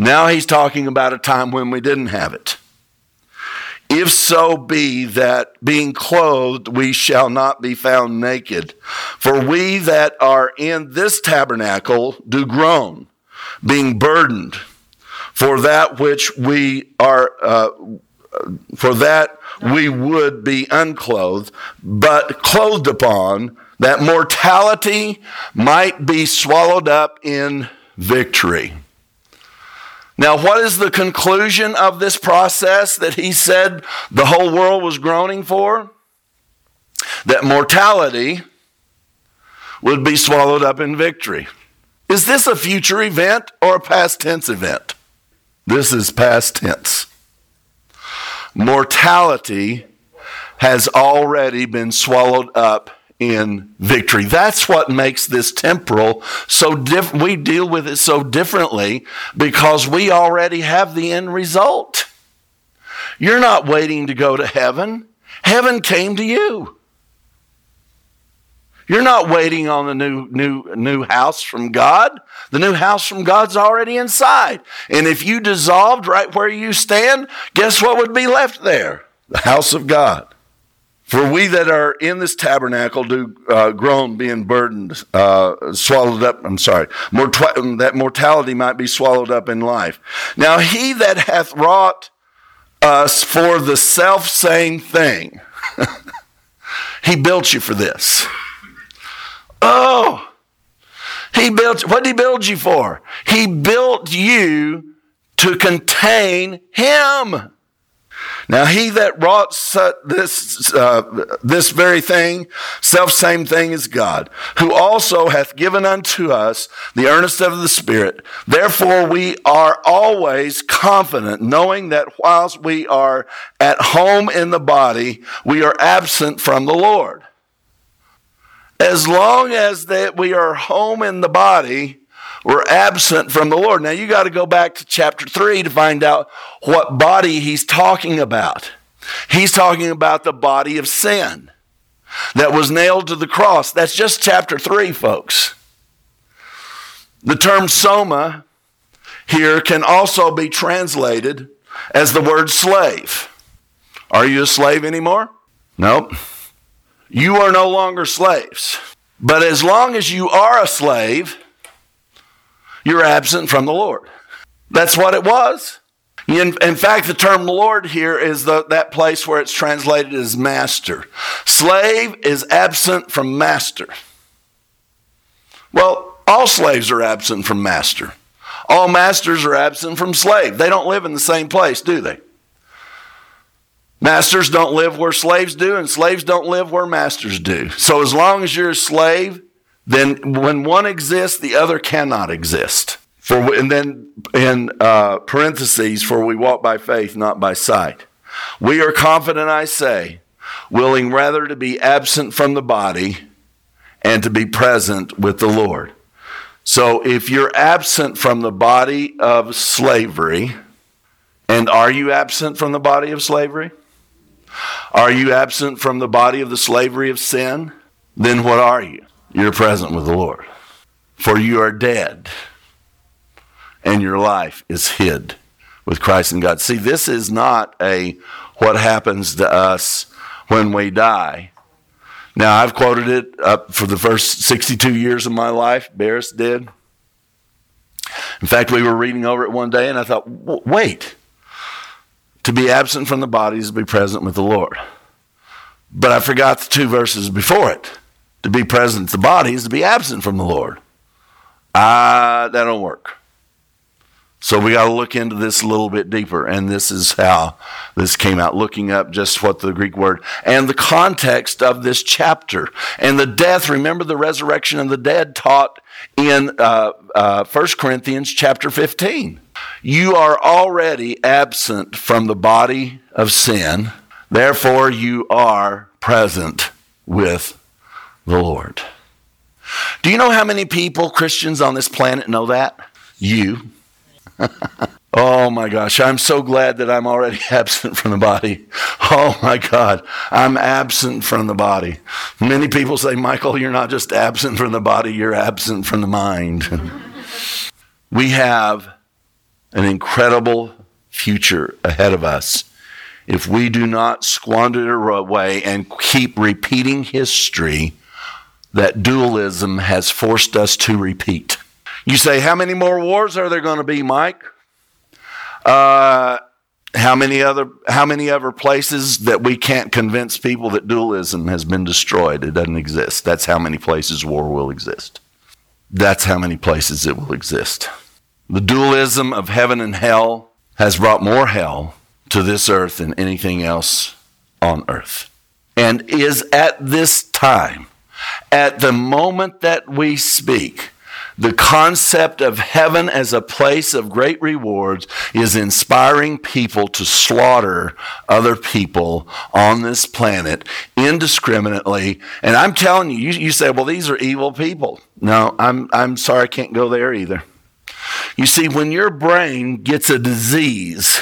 Now he's talking about a time when we didn't have it. If so be that being clothed, we shall not be found naked. For we that are in this tabernacle do groan, being burdened, for that which we are, for that we would be unclothed, but clothed upon, that mortality might be swallowed up in victory. Now, what is the conclusion of this process that he said the whole world was groaning for? That mortality would be swallowed up in victory. Is this a future event or a past tense event? This is past tense. Mortality has already been swallowed up in victory. That's what makes this temporal so different. We deal with it so differently because we already have the end result. You're not waiting to go to heaven. Heaven came to you. You're not waiting on the new house from God. The new house from God's already inside. And if you dissolved right where you stand, guess what would be left there? The house of God. For we that are in this tabernacle do groan, being burdened, swallowed up, that mortality might be swallowed up in life. Now he that hath wrought us for the self-same thing, he built you for this. Oh, what did he build you for? He built you to contain him. Now he that wrought this very thing, self-same thing is God, who also hath given unto us the earnest of the Spirit. Therefore we are always confident, knowing that whilst we are at home in the body, we are absent from the Lord. As long as that we are home in the body, we're absent from the Lord. Now you got to go back to chapter 3 to find out what body he's talking about. He's talking about the body of sin that was nailed to the cross. That's just chapter 3, folks. The term soma here can also be translated as the word slave. Are you a slave anymore? Nope. You are no longer slaves. But as long as you are a slave, you're absent from the Lord. That's what it was. In fact, the term Lord here is that place where it's translated as master. Slave is absent from master. Well, all slaves are absent from master. All masters are absent from slave. They don't live in the same place, do they? Masters don't live where slaves do, and slaves don't live where masters do. So as long as you're a slave, then when one exists, the other cannot exist. And then in parentheses, for we walk by faith, not by sight. We are confident, I say, willing rather to be absent from the body and to be present with the Lord. So if you're absent from the body of slavery, and are you absent from the body of slavery? Are you absent from the body of the slavery of sin? Then what are you? You're present with the Lord. For you are dead, and your life is hid with Christ in God. See, this is not what happens to us when we die. Now, I've quoted it up for the first 62 years of my life. Barris did. In fact, we were reading over it one day, and I thought, wait. To be absent from the body is to be present with the Lord. But I forgot the 2 verses before it. To be present with the body is to be absent from the Lord. That don't work. So we got to look into this a little bit deeper. And this is how this came out, looking up just what the Greek word and the context of this chapter. And the death, remember the resurrection of the dead taught in 1 Corinthians chapter 15. You are already absent from the body of sin. Therefore, you are present with the Lord. Do you know how many people, Christians on this planet, know that? You. Oh my gosh, I'm so glad that I'm already absent from the body. Oh my God, I'm absent from the body. Many people say, Michael, you're not just absent from the body, you're absent from the mind. We have an incredible future ahead of us if we do not squander it away and keep repeating history that dualism has forced us to repeat. You say, how many more wars are there going to be, Mike? How many other places that we can't convince people that dualism has been destroyed? It doesn't exist. That's how many places war will exist. That's how many places it will exist. The dualism of heaven and hell has brought more hell to this earth than anything else on earth. And is at this time, at the moment that we speak, the concept of heaven as a place of great rewards is inspiring people to slaughter other people on this planet indiscriminately. And I'm telling you, you say, well, these are evil people. No, I'm sorry, I can't go there either. You see, when your brain gets a disease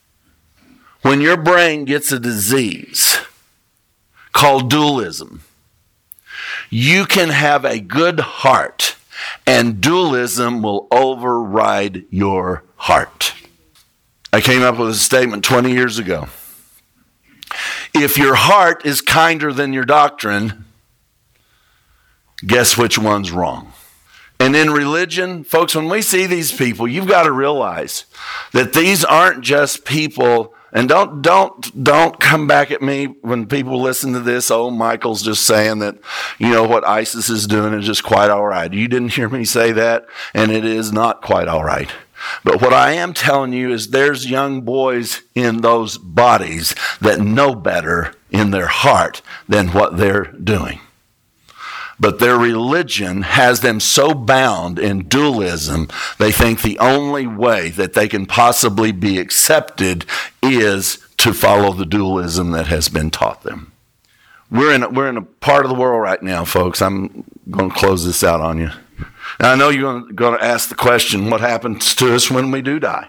called dualism, you can have a good heart, and dualism will override your heart. I came up with a statement 20 years ago. If your heart is kinder than your doctrine, guess which one's wrong? And in religion, folks, when we see these people, you've got to realize that these aren't just people. And don't come back at me when people listen to this. Oh, Michael's just saying that, what ISIS is doing is just quite all right. You didn't hear me say that, and it is not quite all right. But what I am telling you is there's young boys in those bodies that know better in their heart than what they're doing. But their religion has them so bound in dualism, they think the only way that they can possibly be accepted is to follow the dualism that has been taught them. We're in a part of the world right now, folks. I'm going to close this out on you. Now, I know you're going to ask the question, what happens to us when we do die?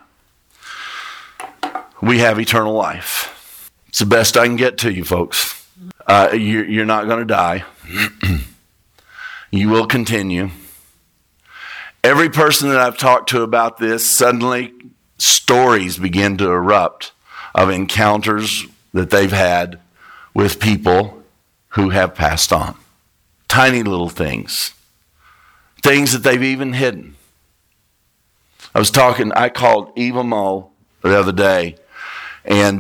We have eternal life. It's the best I can get to you, folks. You're not going to die. You will continue. Every person that I've talked to about this, suddenly stories begin to erupt of encounters that they've had with people who have passed on. Tiny little things. Things that they've even hidden. I called Eva Mull the other day and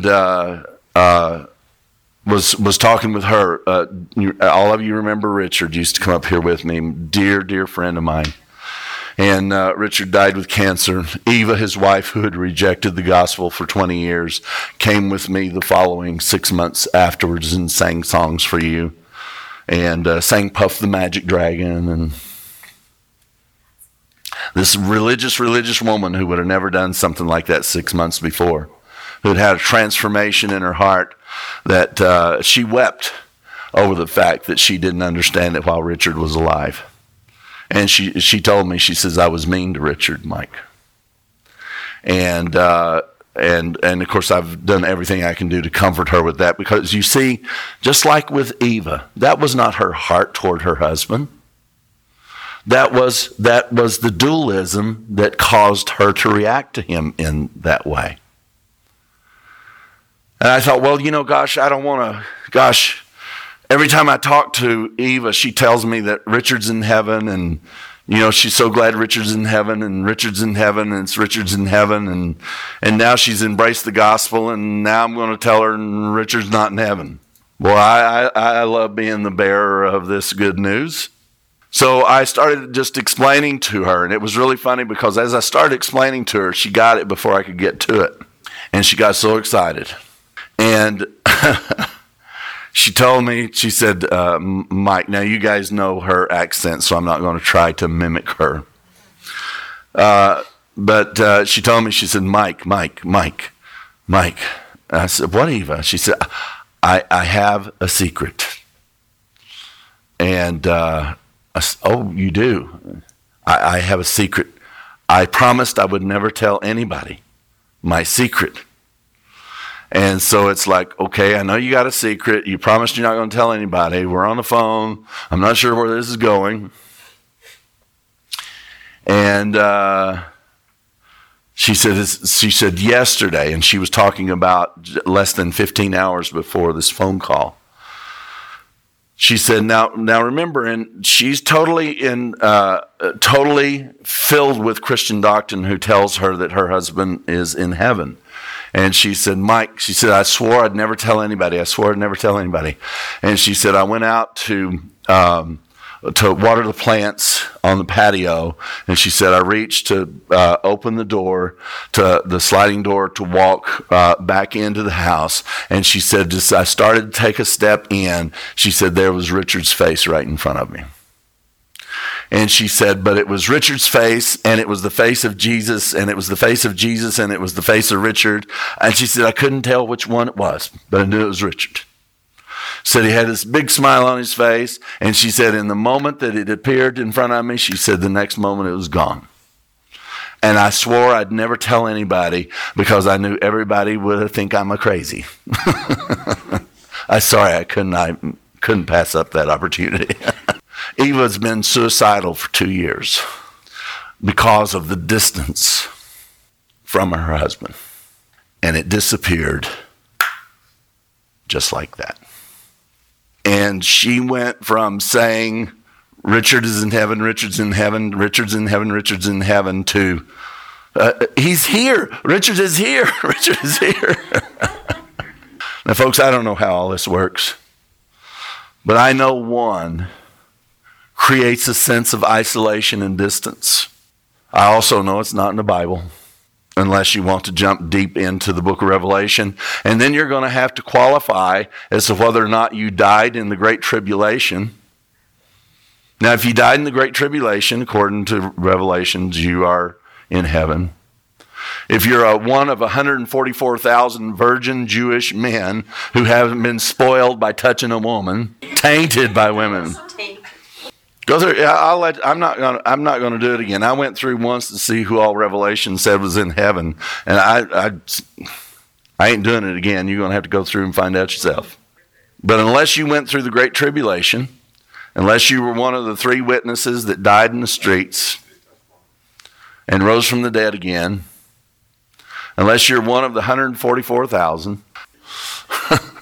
was talking with her. All of you remember Richard used to come up here with me, dear friend of mine. And Richard died with cancer. Eva, his wife, who had rejected the gospel for 20 years, came with me the following 6 months afterwards and sang songs for you. And sang Puff the Magic Dragon. And this religious woman who would have never done something like that 6 months before, who had had a transformation in her heart, that she wept over the fact that she didn't understand it while Richard was alive. And she told me, she says, I was mean to Richard, Mike. And of course I've done everything I can do to comfort her with that, because you see, just like with Eva, that was not her heart toward her husband. That was the dualism that caused her to react to him in that way. And I thought, well, every time I talk to Eva, she tells me that Richard's in heaven, and, she's so glad Richard's in heaven, and Richard's in heaven, and it's Richard's in heaven, and now she's embraced the gospel, and now I'm going to tell her Richard's not in heaven. Well, I love being the bearer of this good news. So I started just explaining to her, and it was really funny because as I started explaining to her, she got it before I could get to it, and she got so excited. And she told me, she said, Mike, now you guys know her accent, so I'm not going to try to mimic her. But she told me, she said, Mike. I said, what, Eva? She said, I have a secret. And I said, oh, you do? I have a secret. I promised I would never tell anybody my secret. And so it's like, okay, I know you got a secret. You promised you're not going to tell anybody. We're on the phone. I'm not sure where this is going. And She said yesterday, and she was talking about less than 15 hours before this phone call. She said, now remember, and she's totally filled with Christian doctrine who tells her that her husband is in heaven. And she said, Mike, she said, I swore I'd never tell anybody. And she said, I went out to water the plants on the patio. And she said, I reached to open the door, to the sliding door to walk back into the house. And she said, just I started to take a step in. She said, there was Richard's face right in front of me. And she said, but it was Richard's face, and it was the face of Jesus, and it was the face of Jesus, and it was the face of Richard. And she said, I couldn't tell which one it was, but I knew it was Richard. Said he had this big smile on his face, and she said, in the moment that it appeared in front of me, she said, the next moment it was gone. And I swore I'd never tell anybody because I knew everybody would think I'm a crazy. I couldn't pass up that opportunity. Eva's been suicidal for 2 years because of the distance from her husband. And it disappeared just like that. And she went from saying, Richard is in heaven, Richard's in heaven, Richard's in heaven, Richard's in heaven, to, he's here, Richard is here, Richard is here. Now, folks, I don't know how all this works, but I know one creates a sense of isolation and distance. I also know it's not in the Bible, unless you want to jump deep into the book of Revelation. And then you're going to have to qualify as to whether or not you died in the Great Tribulation. Now, if you died in the Great Tribulation, according to Revelations, you are in heaven. If you're one of 144,000 virgin Jewish men who haven't been spoiled by touching a woman, tainted by women, go through. I'm not gonna do it again. I went through once to see who all Revelation said was in heaven, and I ain't doing it again. You're gonna have to go through and find out yourself. But unless you went through the Great Tribulation, unless you were one of the 3 witnesses that died in the streets and rose from the dead again, unless you're one of the 144,000,